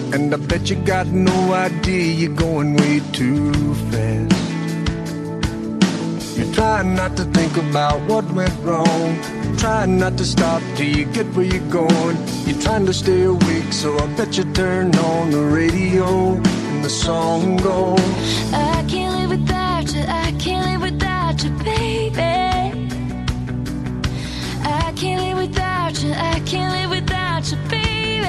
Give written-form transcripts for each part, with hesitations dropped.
And I bet you got no idea you're going way too fast. You're trying not to think about what went wrong, trying not to stop till you get where you're going. You're trying to stay awake, so I bet you turn on the radio and the song goes, I can't live without you, I can't live without you, baby. I can't live without you, I can't live without you, baby.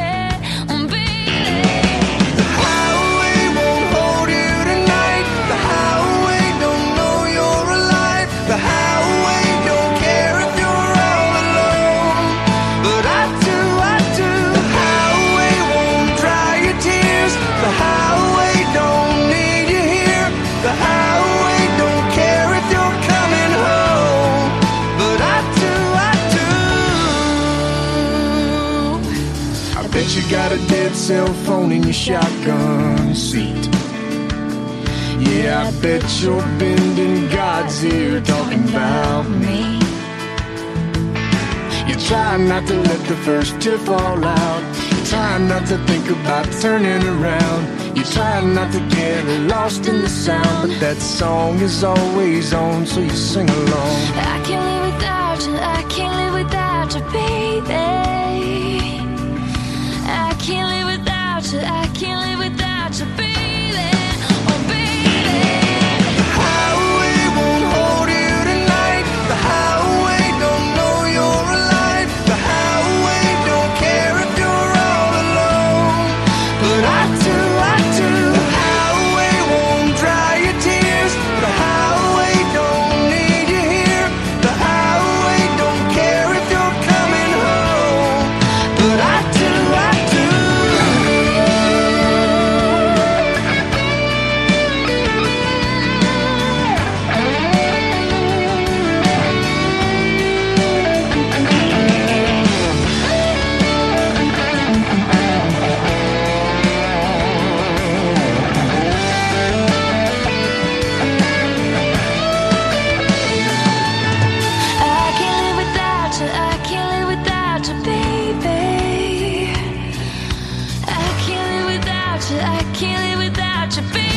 the highway won't hold you tonight. The highway don't know you're alive. The highway don't care if you're all alone, but I do. The highway won't dry your tears. The highway don't need you here. The highway don't care if you're coming home, but I do. I bet you got a dead cell phone in your shotgun seat. Yeah, I bet you're bending God's ear talking about me. You're trying not to let the first tear fall out. You're trying not to think about turning around. You're trying not to get lost in the sound, but that song is always on, so you sing along. I can't live without you, I can't live without you, baby. I can't live without you, I can't live without you, baby. Oh, baby. The highway won't hold you tonight. The highway don't know you're alive. The highway don't care if you're all alone, but I do. The highway won't dry your tears. The highway don't need you here. The highway don't care if you're coming home, but I do. I can't live without you, I can't live without you, baby. I can't live without you, I can't live without you, baby.